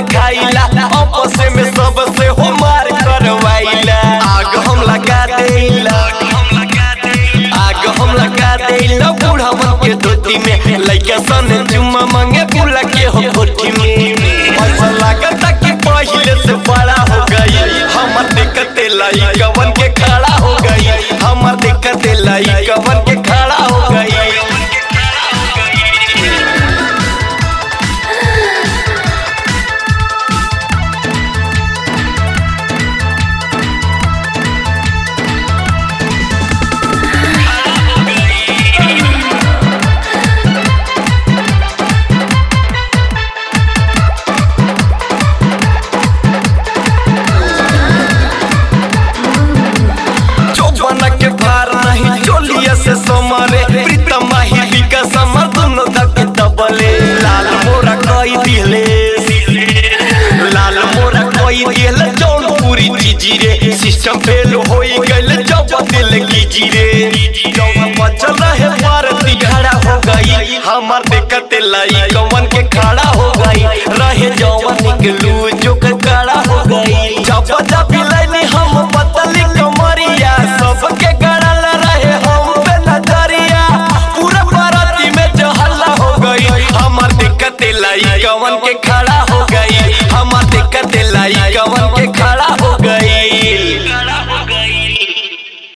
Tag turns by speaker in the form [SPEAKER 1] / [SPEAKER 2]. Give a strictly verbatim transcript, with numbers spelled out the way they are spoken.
[SPEAKER 1] देखाइला आपस में सबसे हो मार करवाइला आग हम लगा देला आग हम लगा देला बूढ़ावन के धोती में लइका सन चुम्मा मांगे बुला के हो कोठी में ऐसा लागता कि पहिले से बड़ा हो गई हमर देखते लइकवन के खड़ा हो गई हमर देखते लइकवन के खड़ा हो गई से समरे प्रीतम ही विकास समर दोनों धक दबले लाल मोरा कोई दिले लाल मोरा कोई दिले जौन पूरी चीजी रे सिस्टम फेल होई गइल जब दिल की जीरे जब बचल रहे भारती खड़ा हो गई हमार देखते लाई कवन के खड़ा हो गई रहे जवानी के लू जो